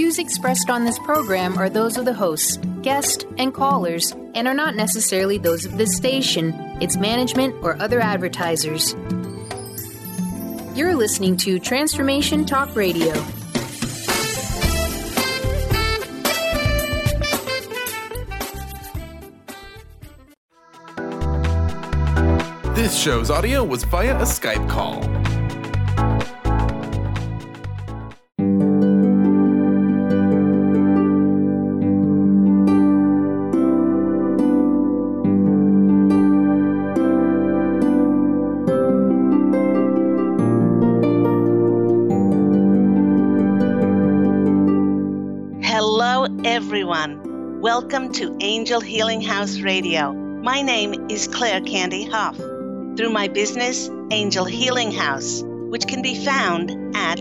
views expressed on this program are those of the hosts, guests, and callers, and are not necessarily those of this station, its management, or other advertisers. You're listening to Transformation Talk Radio. This show's audio was via a Skype call. Hello, everyone. Welcome to Angel Healing House Radio. My name is Claire Candy Huff. Through my business, Angel Healing House, which can be found at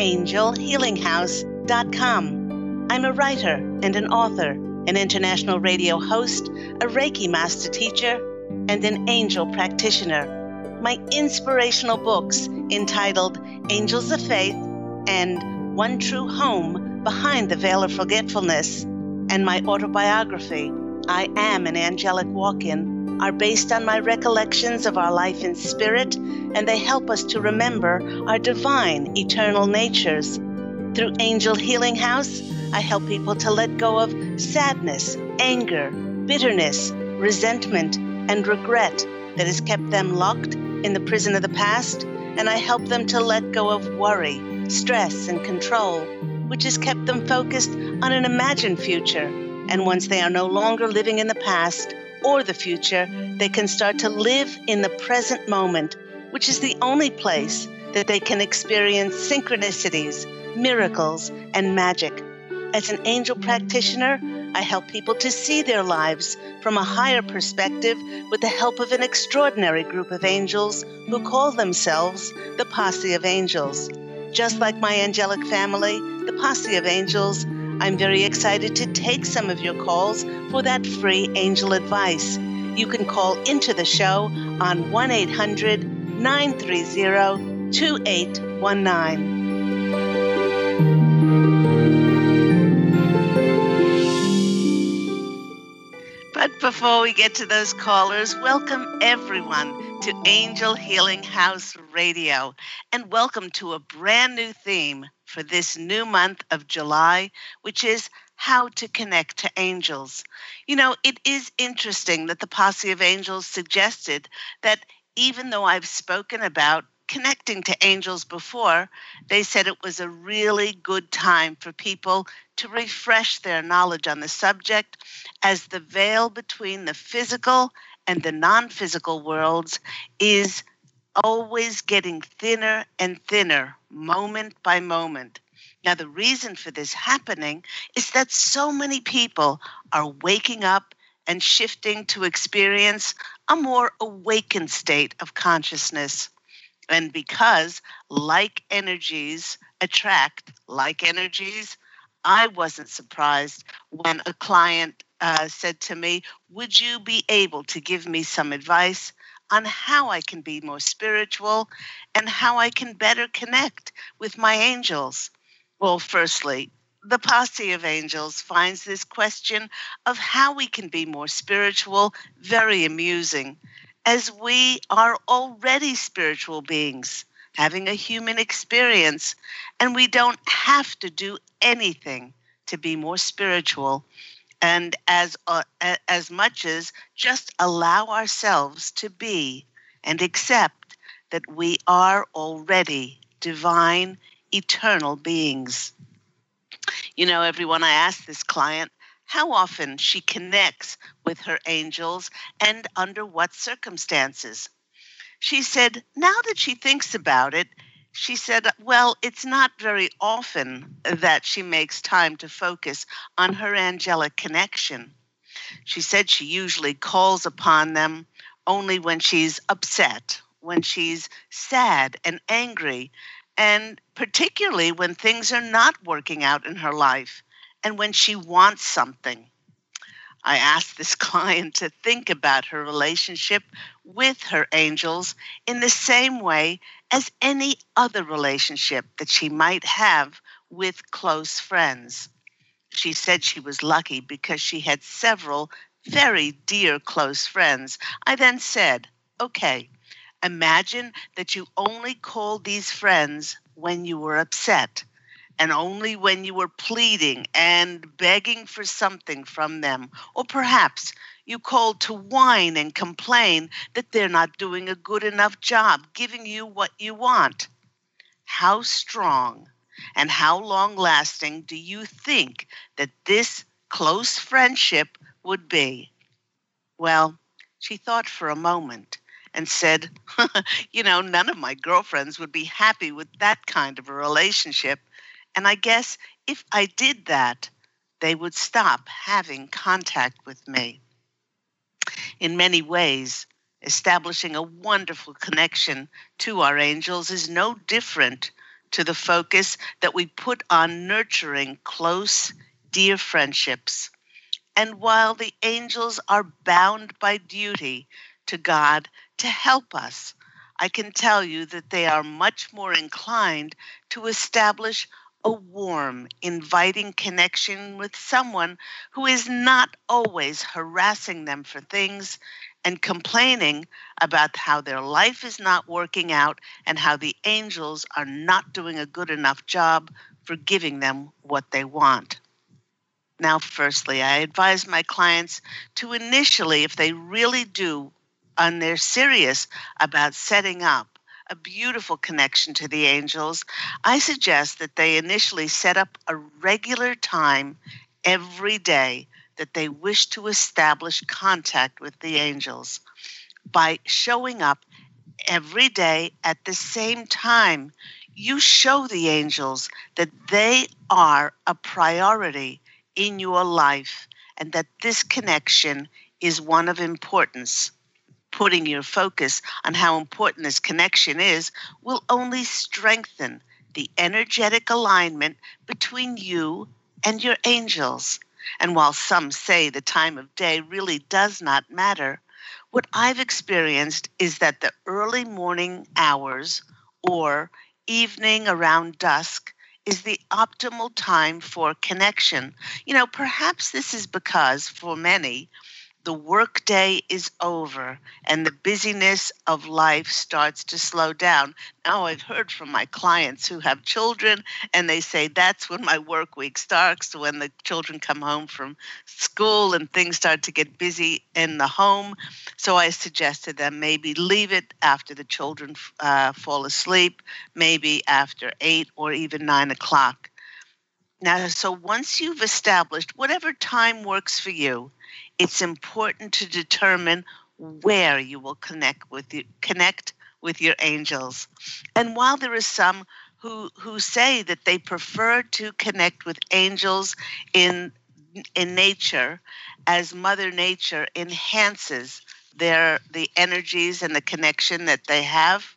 angelhealinghouse.com. I'm a writer and an author, an international radio host, a Reiki master teacher, and an angel practitioner. My inspirational books entitled Angels of Faith and One True Home Behind the Veil of Forgetfulness, and my autobiography, I Am an Angelic Walk-In, are based on my recollections of our life in spirit, and they help us to remember our divine, eternal natures. Through Angel Healing House, I help people to let go of sadness, anger, bitterness, resentment, and regret that has kept them locked in the prison of the past, and I help them to let go of worry, stress, and control, which has kept them focused on an imagined future. And once they are no longer living in the past or the future, they can start to live in the present moment, which is the only place that they can experience synchronicities, miracles, and magic. As an angel practitioner, I help people to see their lives from a higher perspective with the help of an extraordinary group of angels who call themselves the Posse of Angels. Just like my angelic family, the Posse of Angels, I'm very excited to take some of your calls for that free angel advice. You can call into the show on 1-800-930-2819. But before we get to those callers, welcome everyone to Angel Healing House Radio, and welcome to a brand new theme for this new month of July, which is how to connect to angels. You know, it is interesting that the Posse of Angels suggested that even though I've spoken about connecting to angels before, they said it was a really good time for people to refresh their knowledge on the subject, as the veil between the physical and the non-physical worlds is always getting thinner and thinner, moment by moment. Now, the reason for this happening is that so many people are waking up and shifting to experience a more awakened state of consciousness. And because like energies attract like energies, I wasn't surprised when a client said to me, would you be able to give me some advice on how I can be more spiritual and how I can better connect with my angels? Well, firstly, the Posse of Angels finds this question of how we can be more spiritual very amusing, as we are already spiritual beings having a human experience, and we don't have to do anything to be more spiritual. And as much as just allow ourselves to be and accept that we are already divine, eternal beings. You know, everyone, I asked this client how often she connects with her angels and under what circumstances. She said, now that she thinks about it, she said, well, it's not very often that she makes time to focus on her angelic connection. She said she usually calls upon them only when she's upset, when she's sad and angry, and particularly when things are not working out in her life and when she wants something. I asked this client to think about her relationship with her angels in the same way as any other relationship that she might have with close friends. She said she was lucky because she had several very dear close friends. I then said, okay, imagine that you only called these friends when you were upset and only when you were pleading and begging for something from them. Or perhaps you called to whine and complain that they're not doing a good enough job giving you what you want. How strong and how long-lasting do you think that this close friendship would be? Well, she thought for a moment and said, none of my girlfriends would be happy with that kind of a relationship. And I guess if I did that, they would stop having contact with me. In many ways, establishing a wonderful connection to our angels is no different to the focus that we put on nurturing close, dear friendships. And while the angels are bound by duty to God to help us, I can tell you that they are much more inclined to establish a warm, inviting connection with someone who is not always harassing them for things and complaining about how their life is not working out and how the angels are not doing a good enough job for giving them what they want. Now, firstly, I advise my clients to initially, if they really do, and they're serious about setting up a beautiful connection to the angels, I suggest that they initially set up a regular time every day that they wish to establish contact with the angels. By showing up every day at the same time, you show the angels that they are a priority in your life and that this connection is one of importance. Putting your focus on how important this connection is will only strengthen the energetic alignment between you and your angels. And while some say the time of day really does not matter, what I've experienced is that the early morning hours or evening around dusk is the optimal time for connection. Perhaps this is because for many, the workday is over and the busyness of life starts to slow down. Now, I've heard from my clients who have children, and they say that's when my work week starts, when the children come home from school and things start to get busy in the home. So I suggest to them maybe leave it after the children fall asleep, maybe after 8 or even 9 o'clock. Now, so once you've established whatever time works for you, it's important to determine where you will connect with your angels. And while there are some who say that they prefer to connect with angels in nature, as Mother Nature enhances the energies and the connection that they have,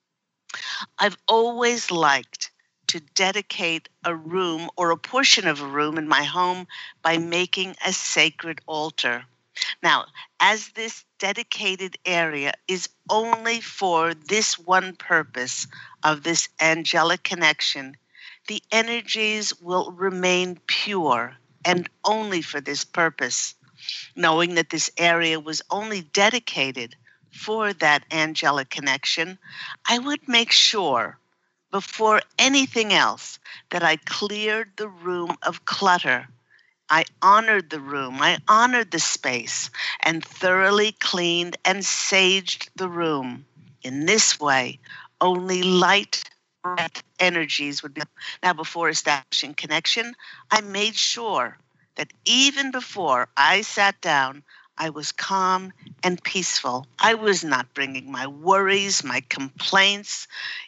I've always liked to dedicate a room or a portion of a room in my home by making a sacred altar. Now, as this dedicated area is only for this one purpose of this angelic connection, the energies will remain pure and only for this purpose. Knowing that this area was only dedicated for that angelic connection, I would make sure before anything else that I cleared the room of clutter. I honored the room, I honored the space, and thoroughly cleaned and saged the room. In this way, only light energies would be. Now, before establishing connection, I made sure that even before I sat down, I was calm and peaceful. I was not bringing my worries, my complaints.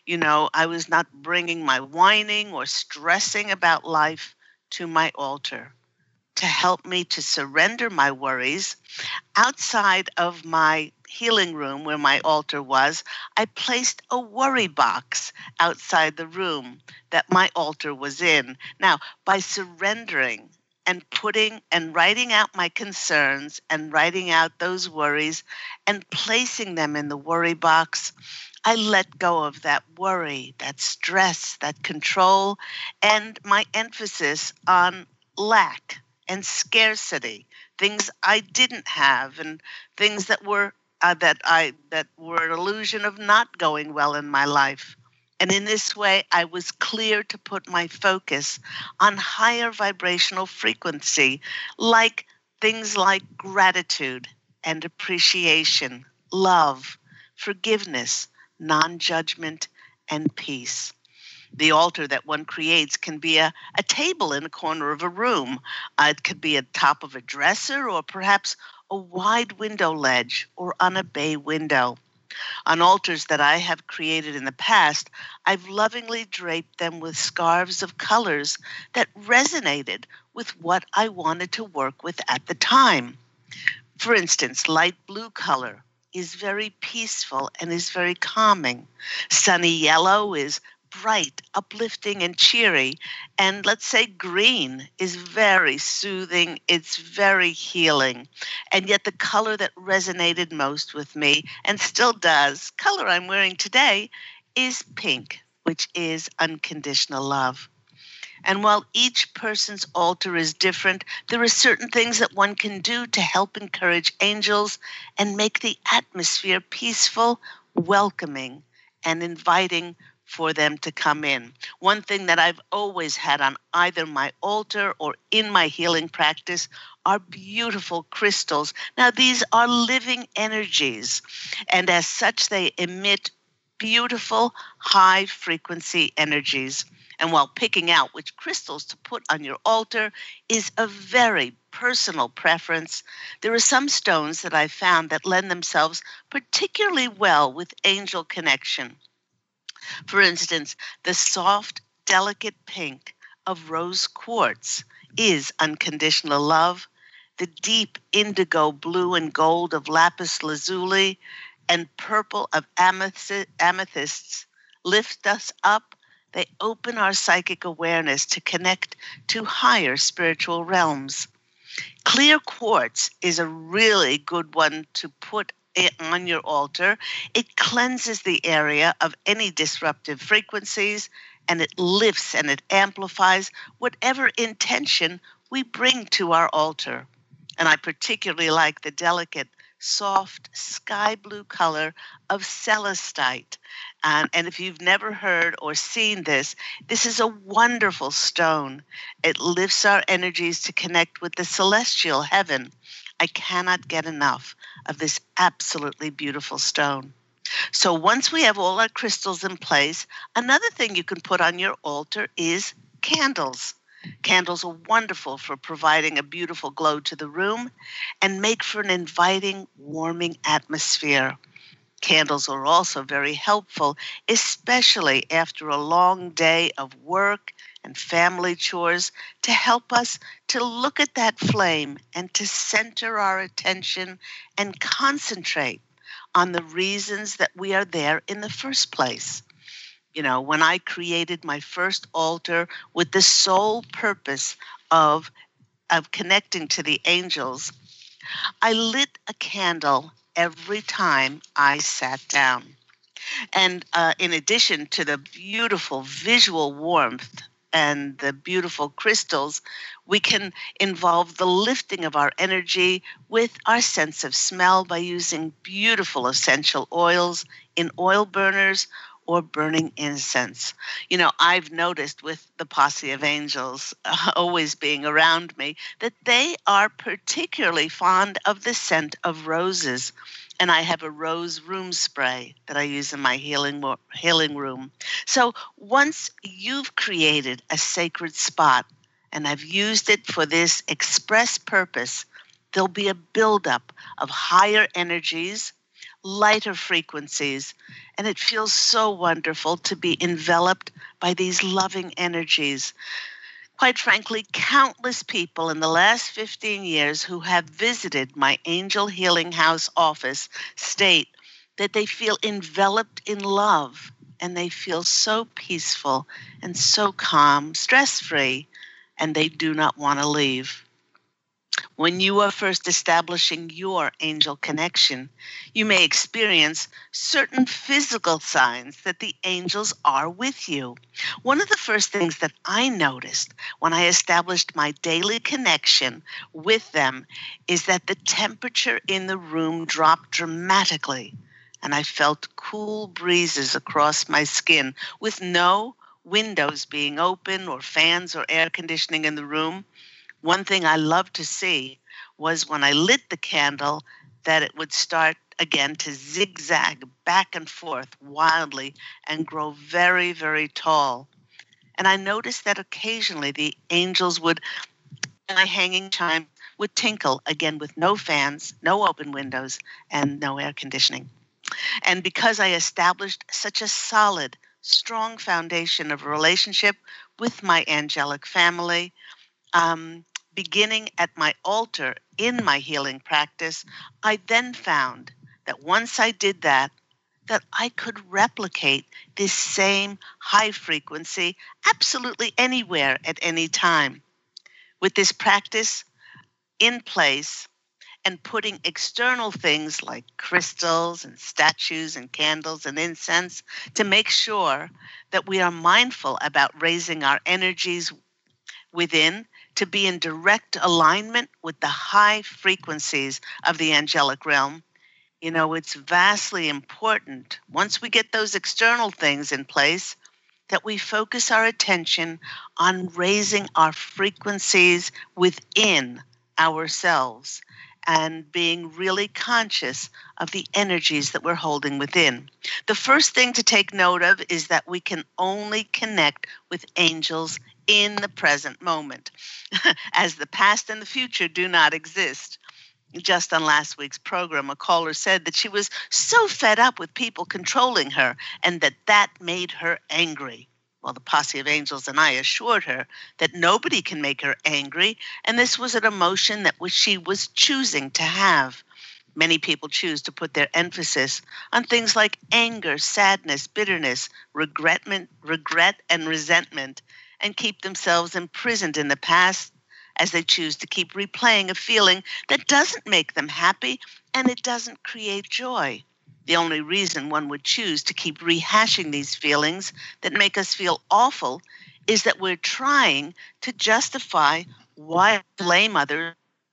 I was not bringing my whining or stressing about life to my altar. To help me to surrender my worries, outside of my healing room where my altar was, I placed a worry box outside the room that my altar was in. Now, by surrendering and putting and writing out my concerns and writing out those worries and placing them in the worry box, I let go of that worry, that stress, that control, and my emphasis on lack and scarcity, things I didn't have, and things that were that were an illusion of not going well in my life. And in this way, I was clear to put my focus on higher vibrational frequency, like things like gratitude and appreciation, love, forgiveness, non-judgment, and peace. The altar that one creates can be a table in a corner of a room. It could be at top of a dresser, or perhaps a wide window ledge or on a bay window. On altars that I have created in the past, I've lovingly draped them with scarves of colors that resonated with what I wanted to work with at the time. For instance, light blue color is very peaceful and is very calming. Sunny yellow is bright, uplifting, and cheery. And let's say green is very soothing. It's very healing. And yet the color that resonated most with me, and still does, color I'm wearing today, is pink, which is unconditional love. And while each person's altar is different, there are certain things that one can do to help encourage angels and make the atmosphere peaceful, welcoming, and inviting for them to come in. One thing that I've always had on either my altar or in my healing practice are beautiful crystals. Now, these are living energies, and as such, they emit beautiful, high-frequency energies. And while picking out which crystals to put on your altar is a very personal preference, there are some stones that I've found that lend themselves particularly well with angel connection. For instance, the soft, delicate pink of rose quartz is unconditional love. The deep indigo blue and gold of lapis lazuli and purple of amethysts lift us up. They open our psychic awareness to connect to higher spiritual realms. Clear quartz is a really good one to put on your altar. It cleanses the area of any disruptive frequencies, and it lifts and it amplifies whatever intention we bring to our altar. And I particularly like the delicate, soft sky blue color of celestite. And if you've never heard or seen this, this is a wonderful stone. It lifts our energies to connect with the celestial heaven. I cannot get enough of this absolutely beautiful stone. So once we have all our crystals in place, another thing you can put on your altar is candles. Candles are wonderful for providing a beautiful glow to the room and make for an inviting, warming atmosphere. Candles are also very helpful, especially after a long day of work and family chores, to help us to look at that flame and to center our attention and concentrate on the reasons that we are there in the first place. You know, when I created my first altar with the sole purpose of connecting to the angels, I lit a candle every time I sat down. And in addition to the beautiful visual warmth and the beautiful crystals, we can involve the lifting of our energy with our sense of smell by using beautiful essential oils in oil burners or burning incense. You know, I've noticed with the posse of angels always being around me that they are particularly fond of the scent of roses. And I have a rose room spray that I use in my healing room. So once you've created a sacred spot and I've used it for this express purpose, there'll be a buildup of higher energies, lighter frequencies, and it feels so wonderful to be enveloped by these loving energies. Quite frankly, countless people in the last 15 years who have visited my Angel Healing House office state that they feel enveloped in love and they feel so peaceful and so calm, stress-free, and they do not want to leave. When you are first establishing your angel connection, you may experience certain physical signs that the angels are with you. One of the first things that I noticed when I established my daily connection with them is that the temperature in the room dropped dramatically, and I felt cool breezes across my skin with no windows being open or fans or air conditioning in the room. One thing I loved to see was when I lit the candle that it would start again to zigzag back and forth wildly and grow very, very tall. And I noticed that occasionally the angels would, my hanging chime would tinkle again with no fans, no open windows, and no air conditioning. And because I established such a solid, strong foundation of a relationship with my angelic family, beginning at my altar in my healing practice, I then found that once I did that I could replicate this same high frequency absolutely anywhere at any time. With this practice in place and putting external things like crystals and statues and candles and incense to make sure that we are mindful about raising our energies within to be in direct alignment with the high frequencies of the angelic realm. You know, it's vastly important, once we get those external things in place, that we focus our attention on raising our frequencies within ourselves and being really conscious of the energies that we're holding within. The first thing to take note of is that we can only connect with angels in the present moment, as the past and the future do not exist. Just on last week's program, a caller said that she was so fed up with people controlling her and that made her angry. Well, the posse of angels and I assured her that nobody can make her angry, and this was an emotion that she was choosing to have. Many people choose to put their emphasis on things like anger, sadness, bitterness, regret, and resentment, and keep themselves imprisoned in the past as they choose to keep replaying a feeling that doesn't make them happy and it doesn't create joy. The only reason one would choose to keep rehashing these feelings that make us feel awful is that we're trying to justify why blame others,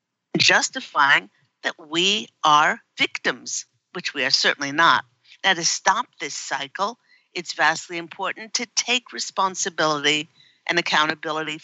justifying that we are victims, which we are certainly not. Now, to stop this cycle, it's vastly important to take responsibility and accountability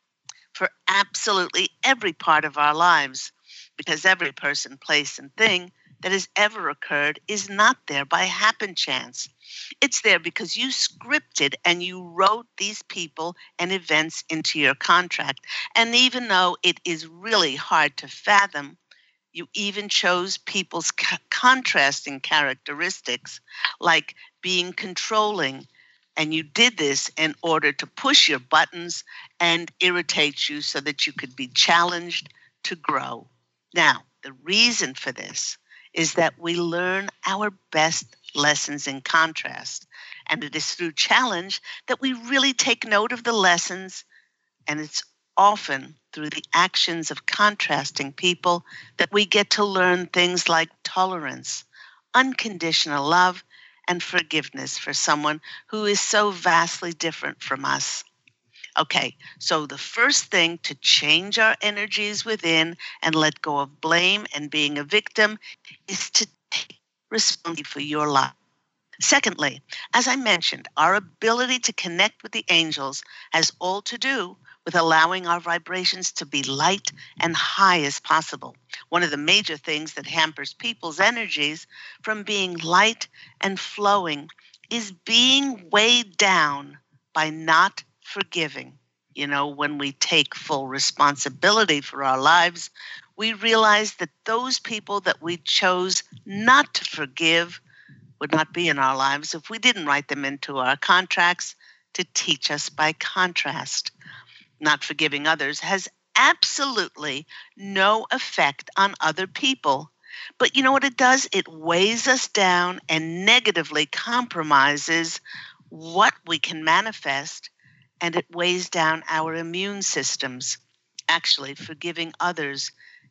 for absolutely every part of our lives, because every person, place, and thing that has ever occurred is not there by happen chance. It's there because you scripted and you wrote these people and events into your contract. And even though it is really hard to fathom, you even chose people's contrasting characteristics, like being controlling. And you did this in order to push your buttons and irritate you so that you could be challenged to grow. Now, the reason for this is that we learn our best lessons in contrast. And it is through challenge that we really take note of the lessons. And it's often through the actions of contrasting people that we get to learn things like tolerance, unconditional love, and forgiveness for someone who is so vastly different from us. Okay, so the first thing to change our energies within and let go of blame and being a victim is to take responsibility for your life. Secondly, as I mentioned, our ability to connect with the angels has all to do with allowing our vibrations to be light and high as possible. One of the major things that hampers people's energies from being light and flowing is being weighed down by not forgiving. You know, when we take full responsibility for our lives, we realize that those people that we chose not to forgive would not be in our lives if we didn't write them into our contracts to teach us by contrast. Not forgiving others has absolutely no effect on other people. But you know what it does? It weighs us down and negatively compromises what we can manifest, and it weighs down our immune systems. Actually, forgiving others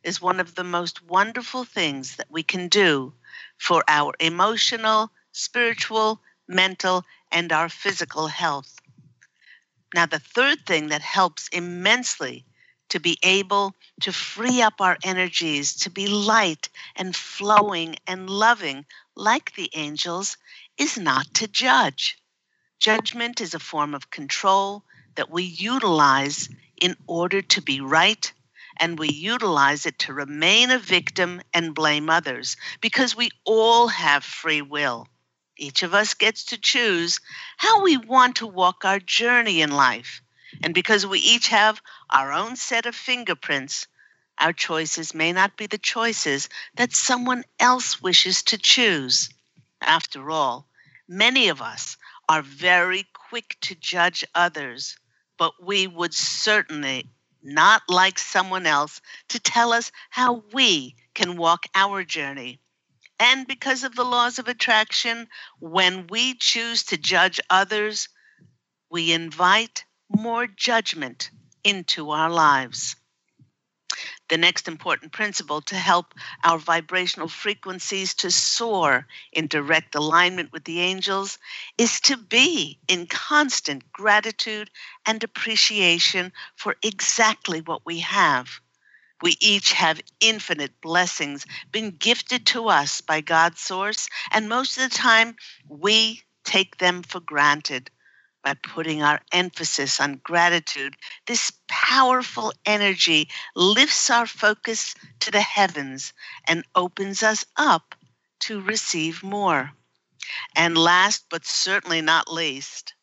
is one of the most wonderful things that we can do for our emotional, spiritual, mental, and our physical health. Now, the third thing that helps immensely to be able to free up our energies, to be light and flowing and loving like the angels, is not to judge. Judgment is a form of control that we utilize in order to be right, and we utilize it to remain a victim and blame others, because we all have free will. Each of us gets to choose how we want to walk our journey in life. And because we each have our own set of fingerprints, our choices may not be the choices that someone else wishes to choose. After all, many of us are very quick to judge others, but we would certainly not like someone else to tell us how we can walk our journey. And because of the laws of attraction, when we choose to judge others, we invite more judgment into our lives. The next important principle to help our vibrational frequencies to soar in direct alignment with the angels is to be in constant gratitude and appreciation for exactly what we have. We each have infinite blessings been gifted to us by God's source, and most of the time we take them for granted. By putting our emphasis on gratitude, this powerful energy lifts our focus to the heavens and opens us up to receive more. And last but certainly not least,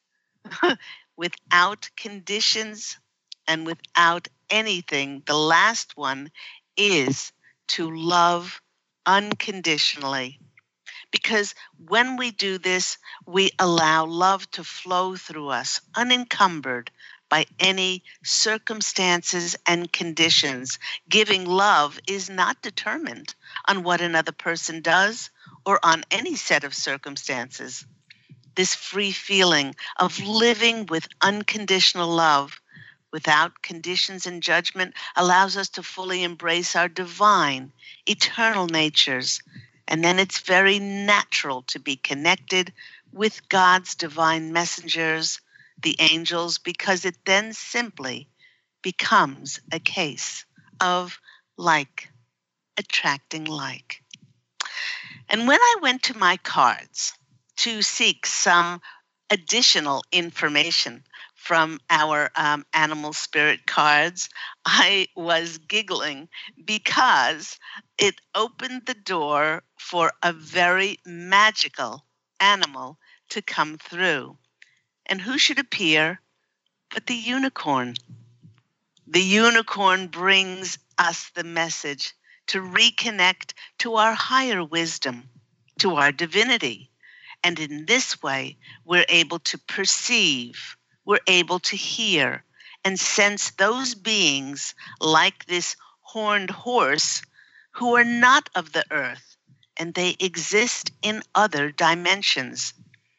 without conditions and without anything, the last one is to love unconditionally. Because when we do this, we allow love to flow through us, unencumbered by any circumstances and conditions. Giving love is not determined on what another person does or on any set of circumstances. This free feeling of living with unconditional love without conditions and judgment allows us to fully embrace our divine, eternal natures. And then it's very natural to be connected with God's divine messengers, the angels, because it then simply becomes a case of like attracting like. And when I went to my cards to seek some additional information from our animal spirit cards, I was giggling because it opened the door for a very magical animal to come through. And who should appear but the unicorn? The unicorn brings us the message to reconnect to our higher wisdom, to our divinity. And in this way, we're able to perceive, we're able to hear and sense those beings like this horned horse who are not of the earth, and they exist in other dimensions.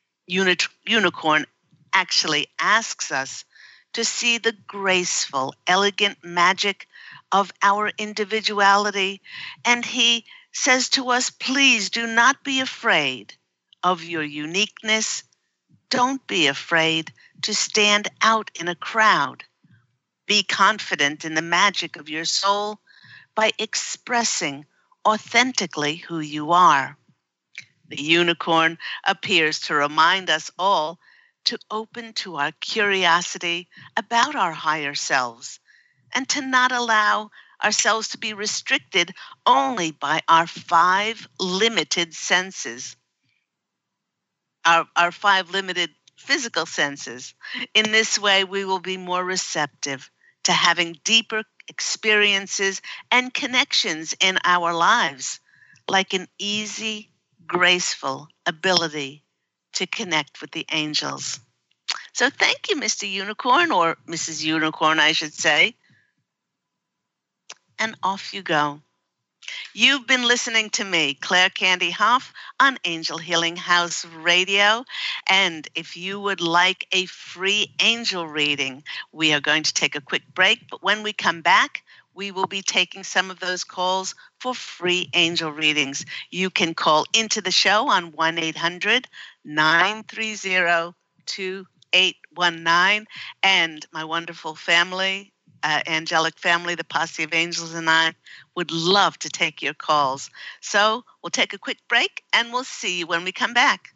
Unicorn actually asks us to see the graceful, elegant magic of our individuality, and he says to us, please do not be afraid of your uniqueness. Don't be afraid to stand out in a crowd. Be confident in the magic of your soul by expressing authentically who you are. The unicorn appears to remind us all to open to our curiosity about our higher selves and to not allow ourselves to be restricted only by our 5 limited senses, our 5 limited physical senses. In this way, we will be more receptive to having deeper experiences and connections in our lives, like an easy, graceful ability to connect with the angels. So thank you, Mr. Unicorn, or Mrs. Unicorn, I should say. And off you go. You've been listening to me, Claire Candy Hoff, on Angel Healing House Radio. And if you would like a free angel reading, we are going to take a quick break. But when we come back, we will be taking some of those calls for free angel readings. You can call into the show on 1-800-930-2819. And my wonderful family, angelic family, the Posse of Angels, and I would love to take your calls. So we'll take a quick break and we'll see you when we come back.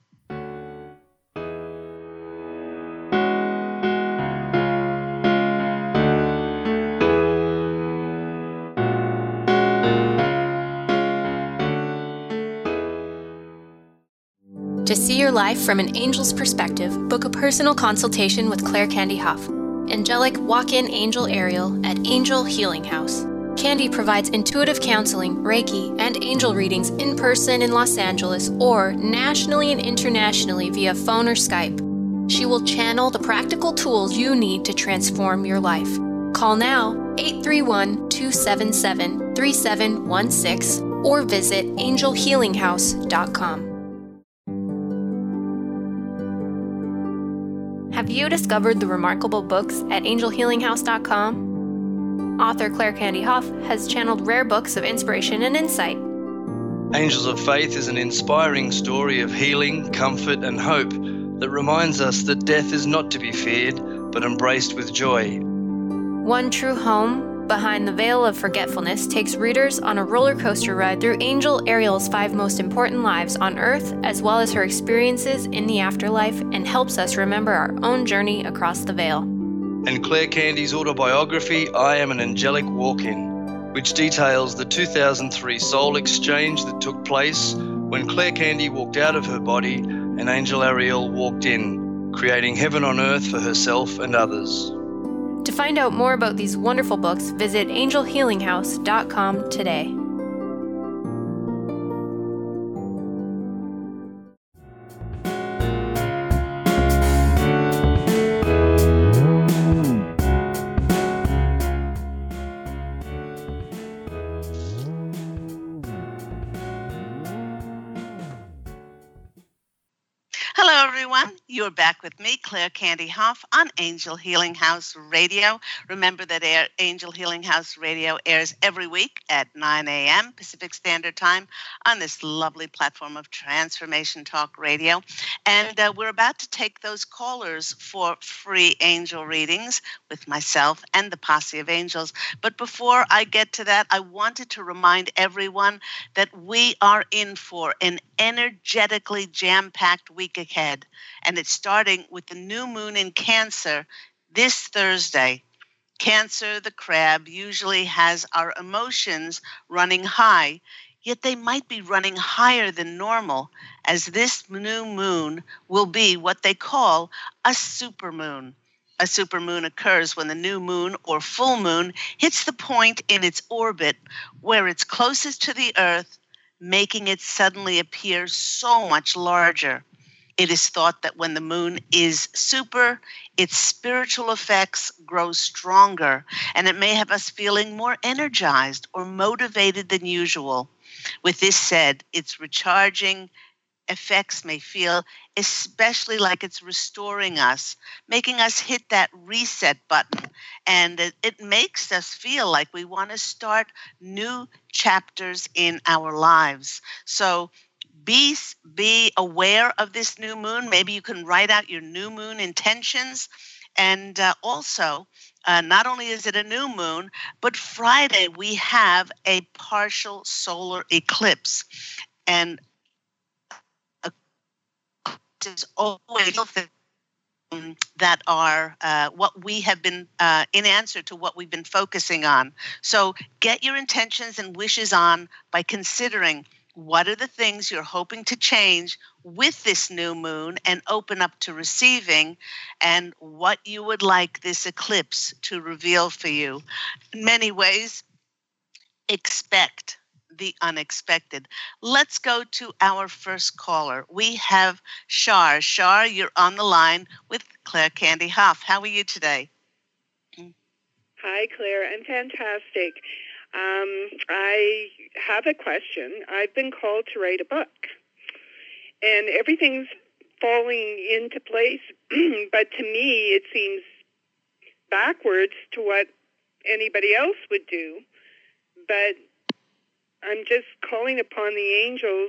To see your life from an angel's perspective, book a personal consultation with Claire Candy Huff, angelic walk-in angel Ariel at Angel Healing House. Candy provides intuitive counseling, Reiki, and angel readings in person in Los Angeles or nationally and internationally via phone or Skype. She will channel the practical tools you need to transform your life. Call now 831-277-3716 or visit angelhealinghouse.com. Have you discovered the remarkable books at angelhealinghouse.com? Author Claire Candy Huff has channeled rare books of inspiration and insight. Angels of Faith is an inspiring story of healing, comfort, and hope that reminds us that death is not to be feared, but embraced with joy. One True Home, Behind the Veil of Forgetfulness takes readers on a roller coaster ride through Angel Ariel's 5 most important lives on Earth, as well as her experiences in the afterlife, and helps us remember our own journey across the veil. And Claire Candy's autobiography, I Am an Angelic Walk-In, which details the 2003 soul exchange that took place when Claire Candy walked out of her body and Angel Ariel walked in, creating heaven on earth for herself and others. To find out more about these wonderful books, visit angelhealinghouse.com today. Hello, everyone. You're back with me, Claire Candy Huff, on Angel Healing House Radio. Remember that Angel Healing House Radio airs every week at 9 a.m. Pacific Standard Time on this lovely platform of Transformation Talk Radio. And we're about to take those callers for free angel readings with myself and the Posse of Angels. But before I get to that, I wanted to remind everyone that we are in for an energetically jam-packed week ahead, and it's starting with the new moon in Cancer this Thursday. Cancer, the crab, usually has our emotions running high, yet they might be running higher than normal, as this new moon will be what they call a supermoon. A supermoon occurs when the new moon or full moon hits the point in its orbit where it's closest to the Earth, making it suddenly appear so much larger. It is thought that when the moon is super, its spiritual effects grow stronger, and it may have us feeling more energized or motivated than usual. With this said, its recharging effects may feel especially like it's restoring us, making us hit that reset button, and it makes us feel like we want to start new chapters in our lives. So be aware of this new moon. Maybe you can write out your new moon intentions. And also, not only is it a new moon, but Friday we have a partial solar eclipse. And is always that are what we have been in answer to what we've been focusing on. So get your intentions and wishes on by considering what are the things you're hoping to change with this new moon and open up to receiving, and what you would like this eclipse to reveal for you. In many ways, expect the unexpected. Let's go to our first caller. We have Shar. Shar, you're on the line with Claire Candy Huff. How are you today? Hi, Claire. I'm fantastic. I have a question. I've been called to write a book, and everything's falling into place, but to me it seems backwards to what anybody else would do, but I'm just calling upon the angels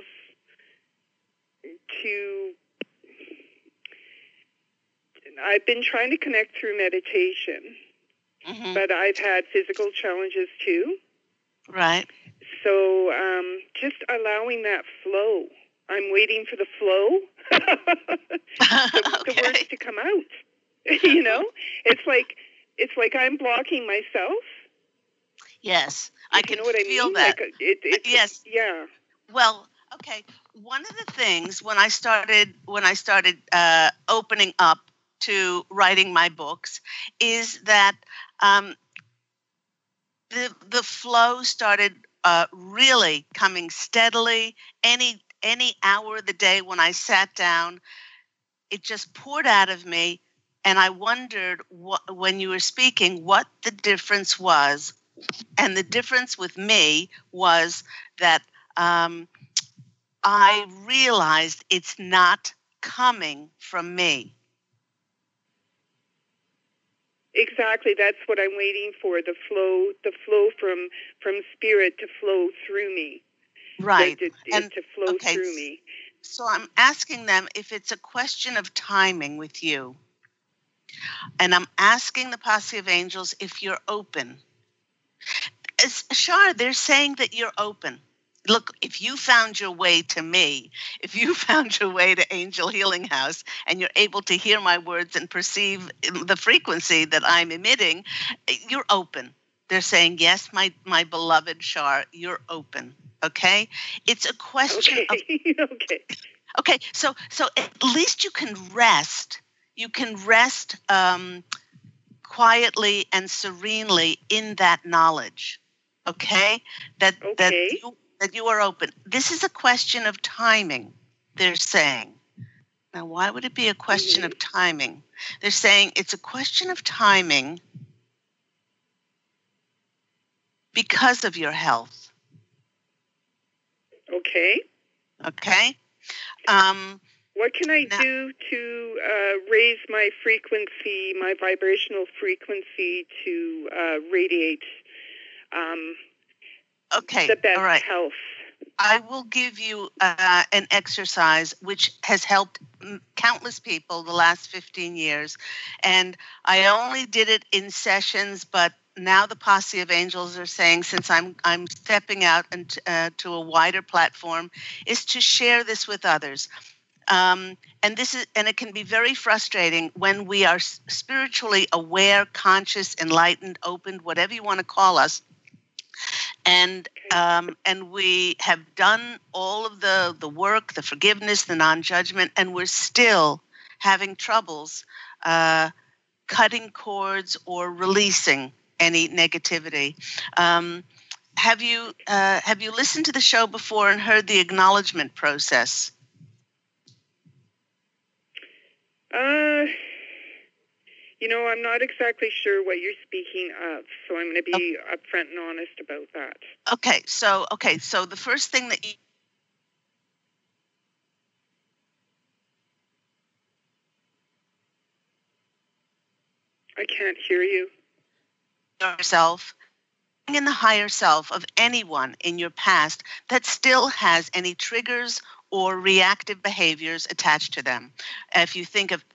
to... I've been trying to connect through meditation, but I've had physical challenges too. Right. So just allowing that flow. I'm waiting for the flow, the words to come out. You know, it's like I'm blocking myself. Yes, I can know what feel I mean? that. Like yes. Yeah. Well, okay. One of the things when I started opening up to writing my books is that the flow started really coming steadily. Any hour of the day when I sat down, it just poured out of me, and I wondered when you were speaking what the difference was. And the difference with me was that I realized it's not coming from me. Exactly. That's what I'm waiting for, the flow from spirit to flow through me. Right. To flow through me. So I'm asking them if it's a question of timing with you. And I'm asking the posse of angels if you're open. Shar, they're saying that you're open. Look, if you found your way to me, if you found your way to Angel Healing House, and you're able to hear my words and perceive the frequency that I'm emitting, you're open. They're saying, yes, my beloved Shar, you're open. Okay? It's a question of... Okay, so at least you can rest. You can rest quietly and serenely in that knowledge. Okay? That you are open. This is a question of timing, they're saying. Now, why would it be a question of timing? They're saying it's a question of timing because of your health. Okay. Okay? What can I do to raise my frequency, my vibrational frequency to radiate the best health? I will give you an exercise which has helped countless people the last 15 years. And I only did it in sessions, but now the posse of angels are saying, since I'm stepping out and to a wider platform, is to share this with others. And it can be very frustrating when we are spiritually aware, conscious, enlightened, opened, whatever you want to call us. And we have done all of the work, the forgiveness, the non-judgment, and we're still having troubles cutting cords or releasing any negativity. Have you listened to the show before and heard the acknowledgement process? I'm not exactly sure what you're speaking of, so I'm going to be upfront and honest about that. Okay, so the first thing that I can't hear you. Yourself, in the higher self of anyone in your past that still has any triggers or reactive behaviors attached to them. If you think of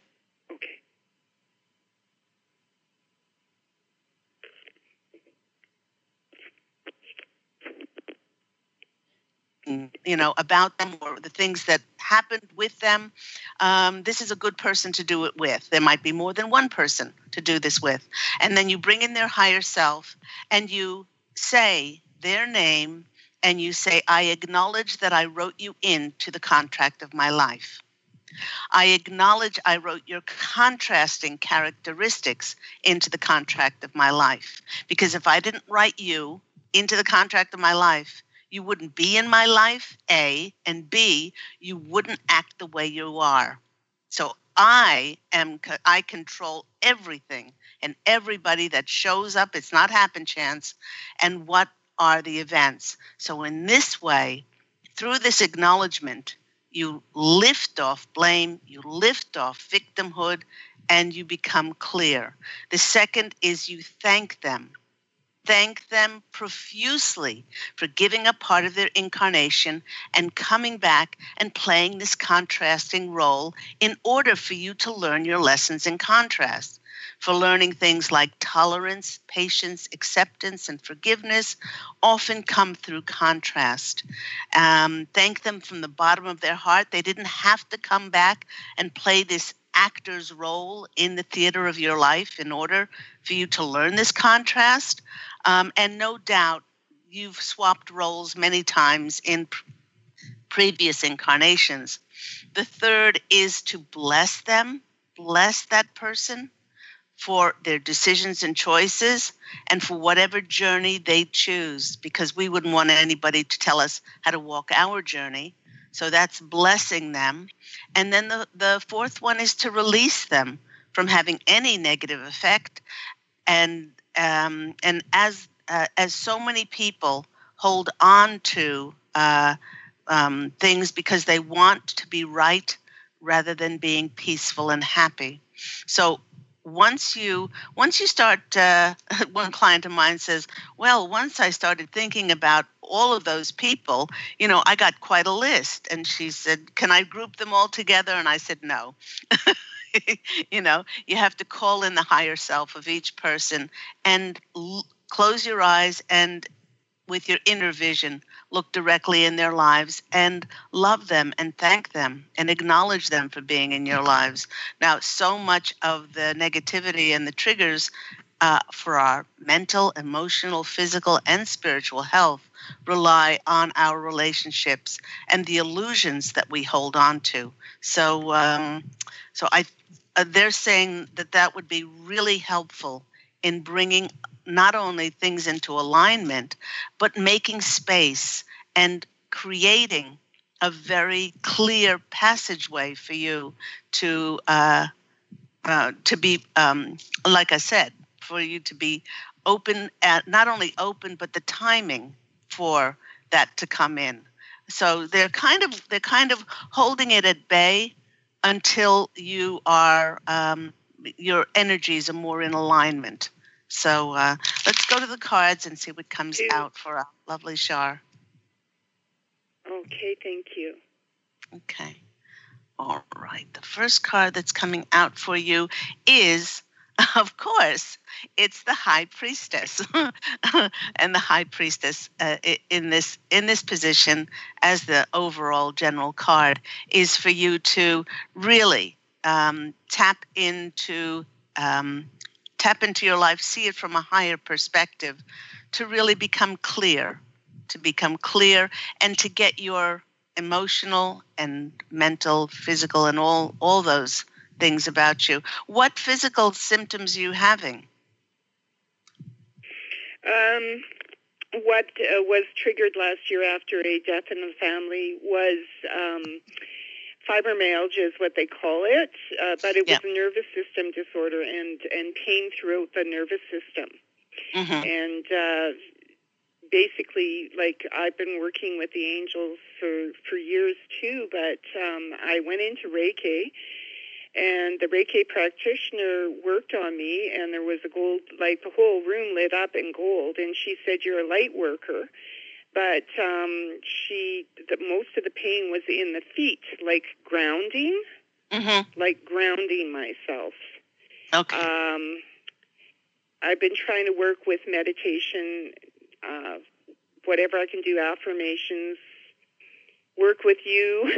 about them or the things that happened with them, this is a good person to do it with. There might be more than one person to do this with. And then you bring in their higher self and you say their name and you say, I acknowledge that I wrote you into the contract of my life. I acknowledge I wrote your contrasting characteristics into the contract of my life. Because if I didn't write you into the contract of my life, you wouldn't be in my life, A, and B, you wouldn't act the way you are. So I control everything and everybody that shows up. It's not happen chance. And what are the events? So in this way, through this acknowledgement, you lift off blame, you lift off victimhood, and you become clear. The second is you thank them. Thank them profusely for giving up part of their incarnation and coming back and playing this contrasting role in order for you to learn your lessons in contrast. For learning things like tolerance, patience, acceptance, and forgiveness often come through contrast. Thank them from the bottom of their heart. They didn't have to come back and play this actor's role in the theater of your life in order for you to learn this contrast. And no doubt you've swapped roles many times in previous incarnations. The third is to bless them, bless that person for their decisions and choices and for whatever journey they choose, because we wouldn't want anybody to tell us how to walk our journey. So that's blessing them. And then the fourth one is to release them from having any negative effect. And as so many people hold on to things because they want to be right rather than being peaceful and happy. So once you start, one client of mine says, well, once I started thinking about all of those people, I got quite a list. And she said, can I group them all together? And I said, no. You have to call in the higher self of each person and close your eyes and with your inner vision, look directly in their lives and love them and thank them and acknowledge them for being in your lives. Now, so much of the negativity and the triggers for our mental, emotional, physical, and spiritual health rely on our relationships and the illusions that we hold on to. So they're saying that would be really helpful in bringing not only things into alignment, but making space and creating a very clear passageway for you to be, like I said, for you to be open, not only open, but the timing for that to come in. So they're kind of holding it at bay until you are your energies are more in alignment. So let's go to the cards and see what comes out for our lovely Shar. Okay, thank you. Okay. All right. The first card that's coming out for you is, of course, it's the High Priestess. And the High Priestess in this position as the overall general card is for you to really tap into your life, see it from a higher perspective, to really become clear, and to get your emotional and mental, physical, and all those things about you. What physical symptoms are you having? What was triggered last year after a death in the family was fibromyalgia is what they call it, but it was a nervous system disorder and pain throughout the nervous system. Mm-hmm. And basically, like, I've been working with the angels for years too, but I went into Reiki, and the Reiki practitioner worked on me, and there was a gold, like the whole room lit up in gold, and she said, you're a light worker. But most of the pain was in the feet, like grounding, like grounding myself. Okay. I've been trying to work with meditation, whatever I can do, affirmations, work with you,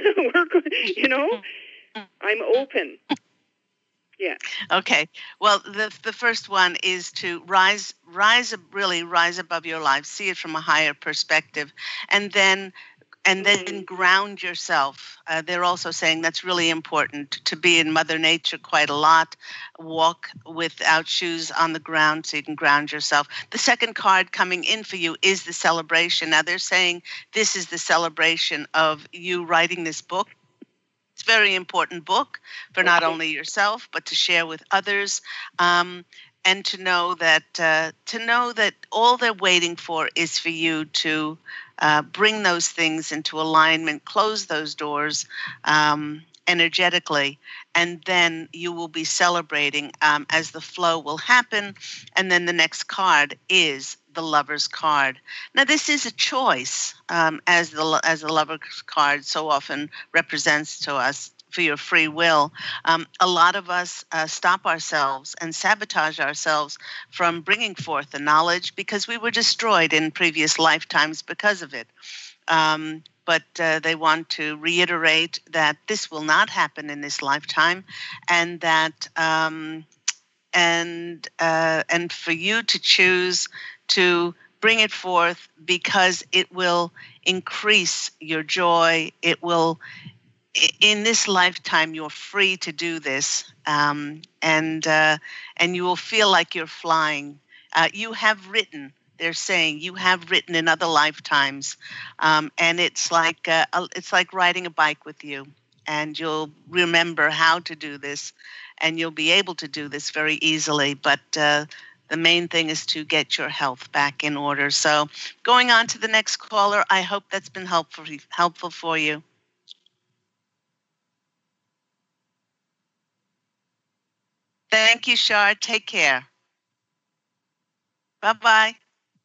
I'm open. Yeah. Okay. Well, the first one is to rise above your life, see it from a higher perspective, and then ground yourself. They're also saying that's really important, to be in Mother Nature quite a lot, walk without shoes on the ground so you can ground yourself. The second card coming in for you is the celebration. Now they're saying this is the celebration of you writing this book. It's a very important book for not only yourself, but to share with others, and to know that all they're waiting for is for you to bring those things into alignment, close those doors energetically, and then you will be celebrating as the flow will happen. And then the next card is the Lover's card. Now, this is a choice, as the Lover's card so often represents to us, for your free will. A lot of us stop ourselves and sabotage ourselves from bringing forth the knowledge because we were destroyed in previous lifetimes because of it. But they want to reiterate that this will not happen in this lifetime, and that and for you to choose to bring it forth because it will increase your joy. It will. In this lifetime, you're free to do this, and you will feel like you're flying. You have written. They're saying you have written in other lifetimes, and it's like riding a bike with you, and you'll remember how to do this, and you'll be able to do this very easily. But the main thing is to get your health back in order. So, going on to the next caller, I hope that's been helpful for you. Thank you, Shar. Take care. Bye-bye.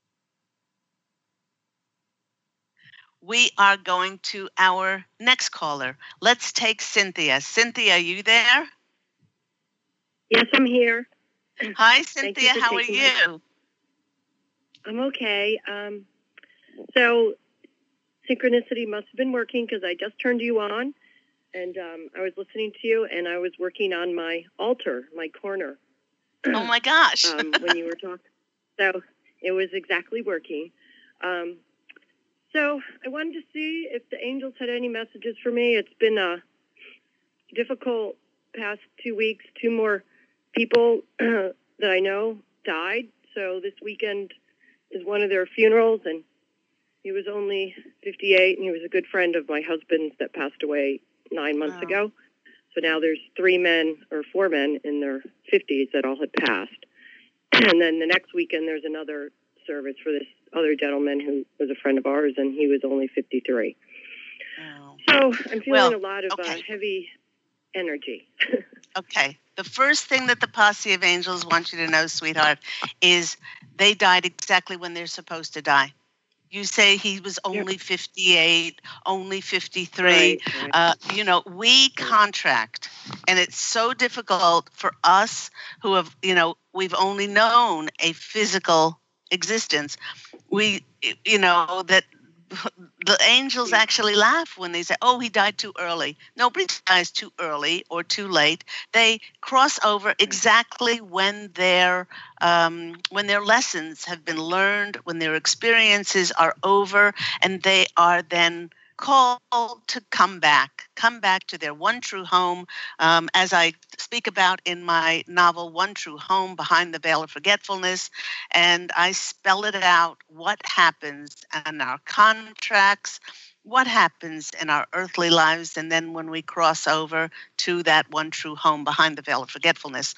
We are going to our next caller. Let's take Cynthia. Cynthia, are you there? Yes, I'm here. Hi, Cynthia. How are you? I'm okay. So synchronicity must have been working because I just turned you on. And I was listening to you, and I was working on my altar, my corner. Oh, my gosh. When you were talking. So it was exactly working. So I wanted to see if the angels had any messages for me. It's been a difficult past 2 weeks. 2 more people that I know died. So this weekend is one of their funerals, and he was only 58, and he was a good friend of my husband's that passed away 9 months ago. So now there's 4 men in their 50s that all had passed. And then the next weekend there's another service for this other gentleman who was a friend of ours, and he was only 53. Oh. So I'm feeling a lot of heavy energy. Okay. The first thing that the posse of angels want you to know, sweetheart, is they died exactly when they're supposed to die. You say he was only 58, only 53. Right. We contract, and it's so difficult for us who have, we've only known a physical existence. That the angels actually laugh when they say, oh, he died too early. Nobody dies too early or too late. They cross over exactly when their lessons have been learned, when their experiences are over, and they are then called to come back to their one true home, as I speak about in my novel, One True Home, Behind the Veil of Forgetfulness, and I spell it out, what happens in our contracts, what happens in our earthly lives, and then when we cross over to that one true home behind the veil of forgetfulness.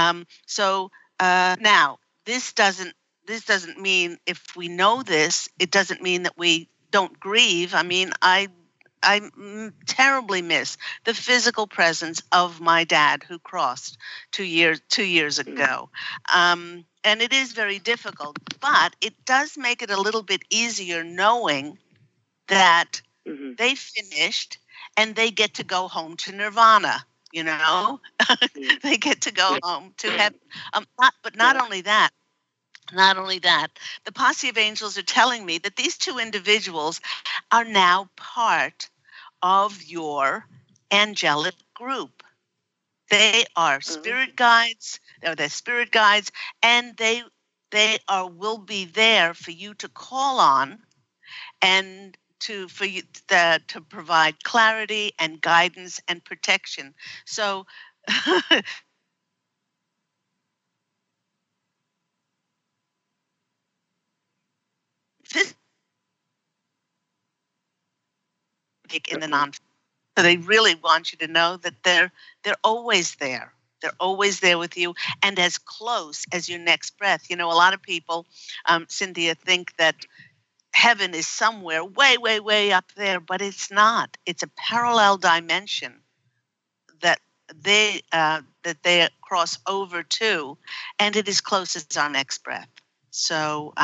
Now, this doesn't mean, if we know this, it doesn't mean that we don't grieve. I mean, I terribly miss the physical presence of my dad who crossed 2 years ago. And it is very difficult, but it does make it a little bit easier knowing that they finished and they get to go home to nirvana, They get to go home to heaven. Not only that, the posse of angels are telling me that these 2 individuals are now part of your angelic group. They are spirit guides. They're the spirit guides, and they will be there for you to call on, and to provide clarity and guidance and protection. So. In the non, so they really want you to know that they're always there. They're always there with you, and as close as your next breath. A lot of people, Cynthia, think that heaven is somewhere way, way, way up there, but it's not. It's a parallel dimension that they cross over to, and it is close as our next breath. So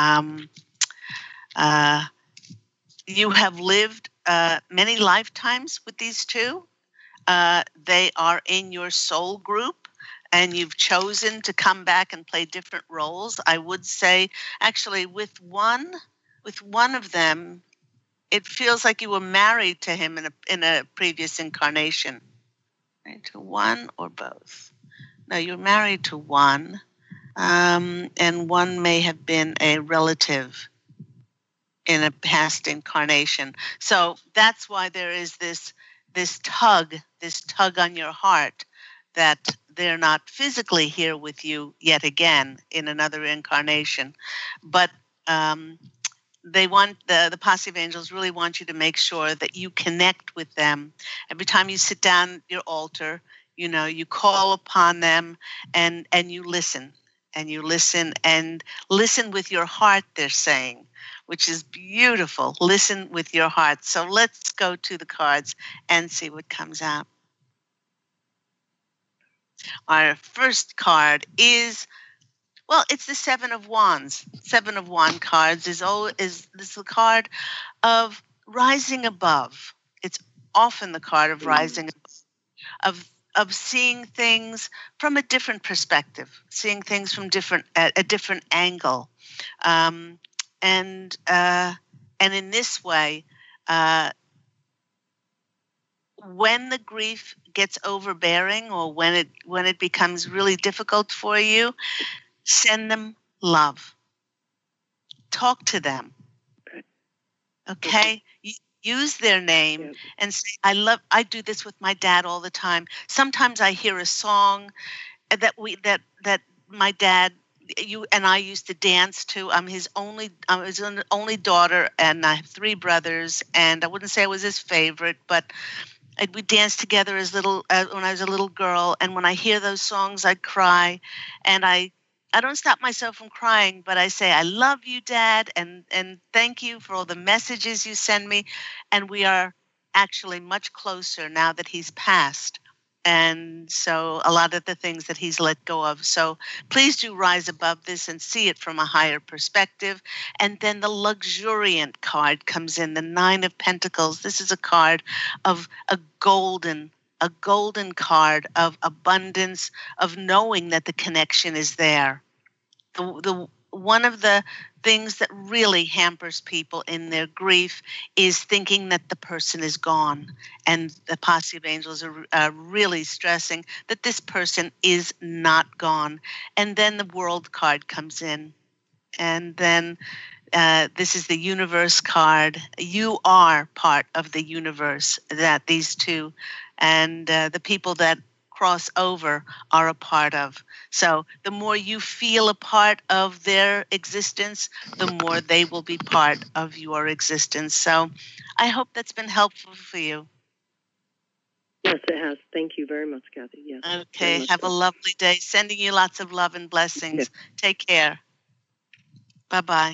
you have lived many lifetimes with these two. They are in your soul group, and you've chosen to come back and play different roles. I would say, actually, with one of them, it feels like you were married to him in a previous incarnation. Right? To one or both? No, you're married to one, and one may have been a relative in a past incarnation. So that's why there is this tug on your heart that they're not physically here with you yet again in another incarnation, but they want the posse of angels really want you to make sure that you connect with them. Every time you sit down at your altar, you call upon them and you listen. And you listen with your heart, they're saying, which is beautiful. Listen with your heart. So let's go to the cards and see what comes out. Our first card is, well, it's the Seven of Wands. Seven of Wands cards is this a card of rising above. It's often the card of rising above, of seeing things from a different perspective, seeing things from a different angle, and in this way, when the grief gets overbearing or when it becomes really difficult for you, send them love. Talk to them. Okay? Use their name and say, I do this with my dad all the time. Sometimes I hear a song that my dad, you and I used to dance to. I was his only daughter, and I have 3 brothers, and I wouldn't say I was his favorite, but we danced together when I was a little girl, and when I hear those songs, I'd cry, and I don't stop myself from crying, but I say, I love you, Dad, and thank you for all the messages you send me. And we are actually much closer now that he's passed. And so a lot of the things that he's let go of. So please do rise above this and see it from a higher perspective. And then the luxuriant card comes in, the 9 of Pentacles. This is a card of a golden card of abundance, of knowing that the connection is there. The one of the things that really hampers people in their grief is thinking that the person is gone. And the posse of angels are really stressing that this person is not gone. And then the World card comes in. And then this is the Universe card. You are part of the universe, that these two and the people that cross over are a part of. So the more you feel a part of their existence, the more they will be part of your existence. So I hope that's been helpful for you. Yes, it has. Thank you very much, Kathy. Yes. Okay. Have a lovely day. Sending you lots of love and blessings. Yeah. Take care. Bye-bye.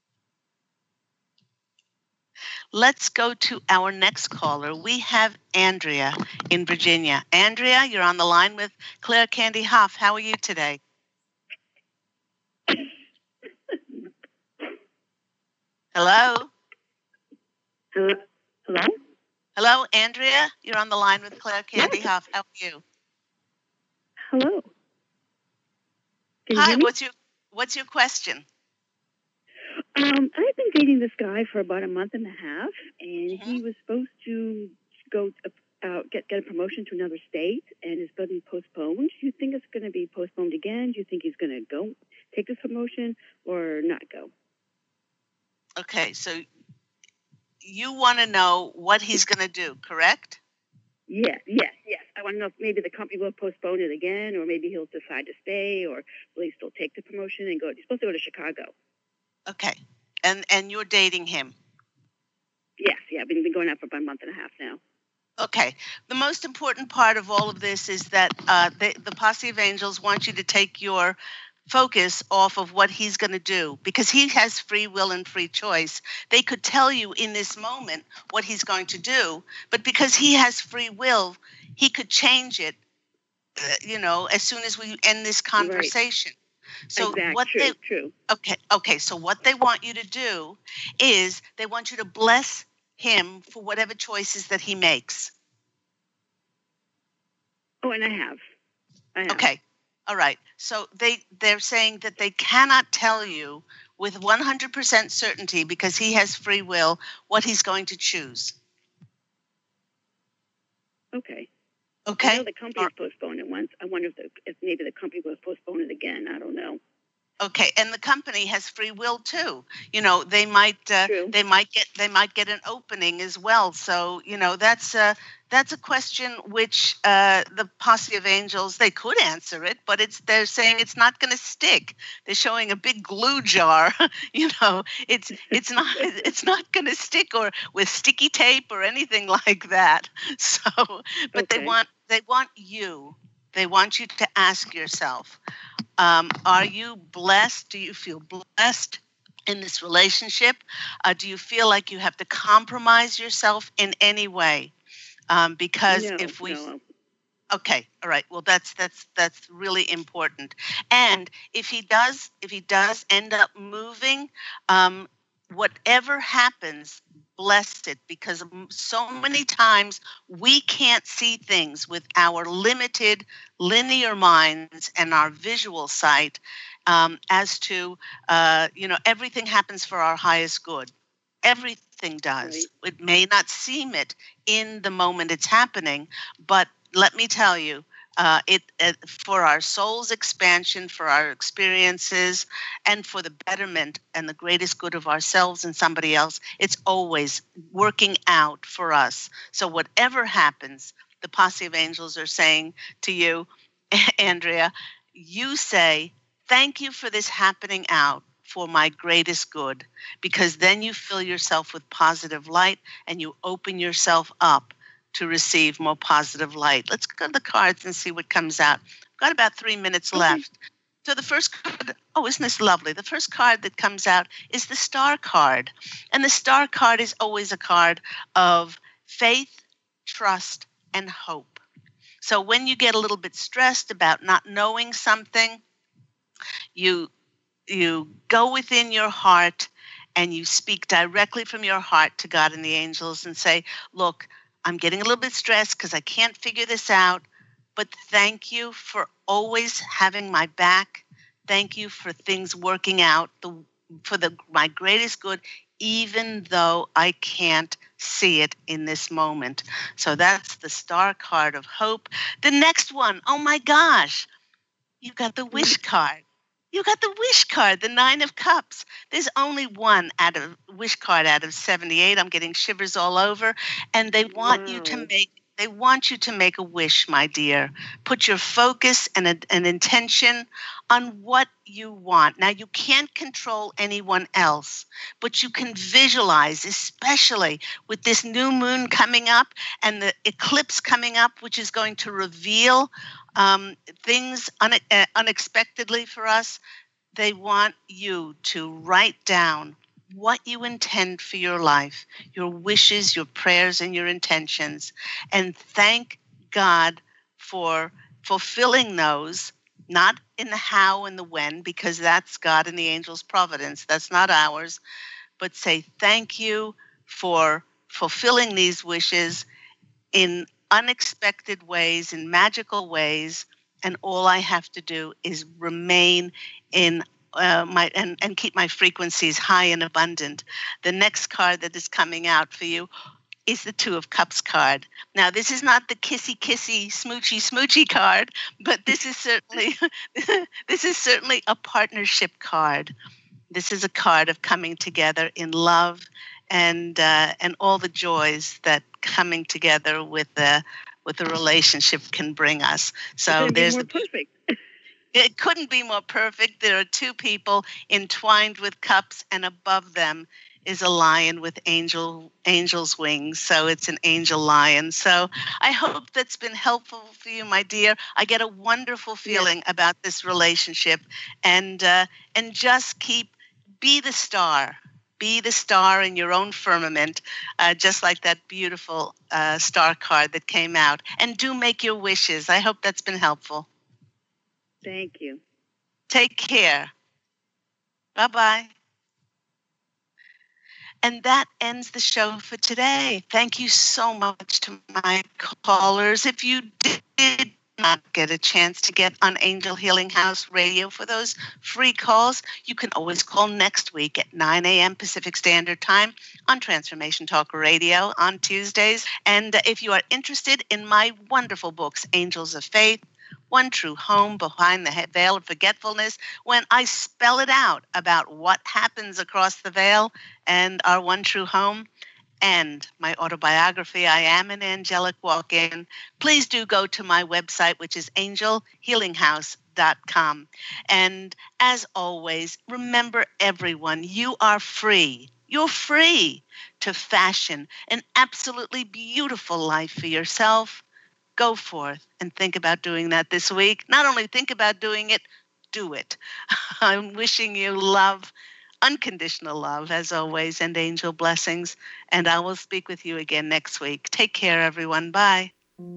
Let's go to our next caller. We have Andrea in Virginia. Andrea, you're on the line with Claire Candy Hough. How are you today? Hello? Hello? Hello, Andrea. You're on the line with Claire Candy Hough. How are you? Hello. Hi, what's your question? I've been dating this guy for about a month and a half, and he was supposed to go get a promotion to another state, and it's been postponed. Do you think it's going to be postponed again? Do you think he's going to go take this promotion or not go? Okay, so you want to know what he's going to do, correct? Yes. I want to know if maybe the company will postpone it again, or maybe he'll decide to stay, or will he still take the promotion and go? He's supposed to go to Chicago. Okay, and you're dating him? Yes, I've been going out for about a month and a half now. Okay, the most important part of all of this is that the posse of angels want you to take your focus off of what he's going to do, because he has free will and free choice. They could tell you in this moment what he's going to do, but because he has free will, he could change it, as soon as we end this conversation. Right. So True. Okay. So what they want you to do is they want you to bless him for whatever choices that he makes. Oh, and I have. Okay. All right. So they're saying that they cannot tell you with 100% certainty, because he has free will, what he's going to choose. Okay. Okay. I know the company postponed it once. I wonder if maybe the company will postpone it again. I don't know. Okay, and the company has free will too. They might get an opening as well. So that's a question which the posse of angels, they could answer it, but they're saying it's not going to stick. They're showing a big glue jar. It's not going to stick, or with sticky tape or anything like that. So, but Okay. they want you to ask yourself. Are you blessed? Do you feel blessed in this relationship? Do you feel like you have to compromise yourself in any way? Because No. Okay, all right. Well, that's really important. And if he does end up moving, whatever happens, bless it, because so many times we can't see things with our limited linear minds and our visual sight, as to everything happens for our highest good. Everything does. Right. It may not seem it in the moment it's happening, but let me tell you, it for our soul's expansion, for our experiences, and for the betterment and the greatest good of ourselves and somebody else, it's always working out for us. So whatever happens, the posse of angels are saying to you, Andrea, you say, thank you for this happening out for my greatest good, because then you fill yourself with positive light and you open yourself up to receive more positive light. Let's go to the cards and see what comes out. I've got about 3 minutes left. So the first card, isn't this lovely? The first card that comes out is the Star card. And the Star card is always a card of faith, trust, and hope. So when you get a little bit stressed about not knowing something, you go within your heart and you speak directly from your heart to God and the angels and say, look, I'm getting a little bit stressed because I can't figure this out, but thank you for always having my back. Thank you for things working out for my greatest good, even though I can't see it in this moment. So that's the Star card of hope. The next one, oh my gosh, you got the Wish card. You got the Wish card, the 9 of Cups. There's only one Wish card out of 78. I'm getting shivers all over. And they want you to make a wish, my dear. Put your focus and an intention on what you want. Now, you can't control anyone else, but you can visualize, especially with this new moon coming up and the eclipse coming up, which is going to reveal things unexpectedly for us. They want you to write down what you intend for your life, your wishes, your prayers, and your intentions, and thank God for fulfilling those, not in the how and the when, because that's God and the angels' providence. That's not ours. But say thank you for fulfilling these wishes in unexpected ways, in magical ways, and all I have to do is remain in and keep my frequencies high and abundant. The next card that is coming out for you is the 2 of Cups card. Now, this is not the kissy, smoochy card, but this is certainly a partnership card. This is a card of coming together in love and all the joys that coming together with a relationship can bring us. So there's perfect. It couldn't be more perfect. There are 2 people entwined with cups, and above them is a lion with angel's wings. So it's an angel lion. So I hope that's been helpful for you, my dear. I get a wonderful feeling about this relationship, and just be the star. Be the star in your own firmament, just like that beautiful Star card that came out. And do make your wishes. I hope that's been helpful. Thank you. Take care. Bye-bye. And that ends the show for today. Thank you so much to my callers. If you did not get a chance to get on Angel Healing House Radio for those free calls, you can always call next week at 9 a.m. Pacific Standard Time on Transformation Talk Radio on Tuesdays. And if you are interested in my wonderful books, Angels of Faith, One True Home Behind the Veil of Forgetfulness, when I spell it out about what happens across the veil and our one true home, and my autobiography, I Am an Angelic Walk-In, please do go to my website, which is angelhealinghouse.com. And as always, remember everyone, you are free. You're free to fashion an absolutely beautiful life for yourself. Go forth and think about doing that this week. Not only think about doing it, do it. I'm wishing you love, unconditional love, as always, and angel blessings. And I will speak with you again next week. Take care, everyone. Bye.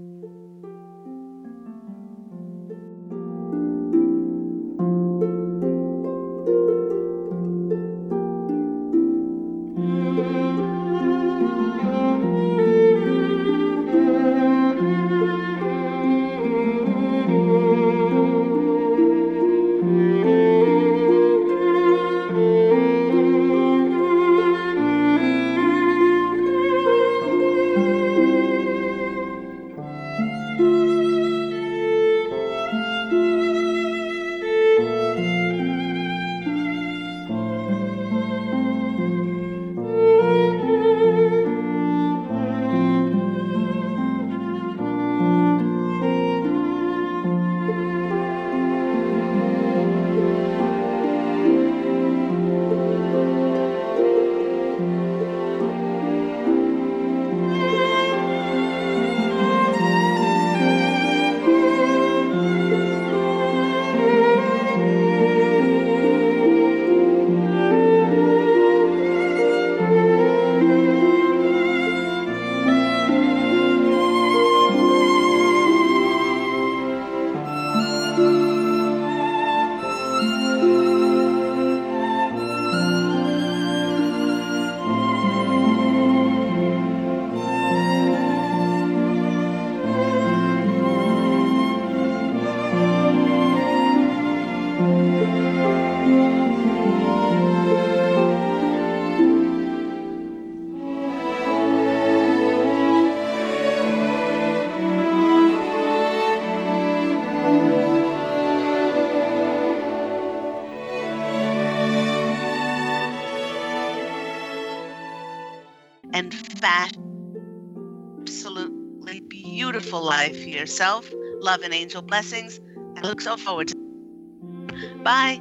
And absolutely beautiful life for yourself. Love and angel blessings. I look so forward to it. Bye.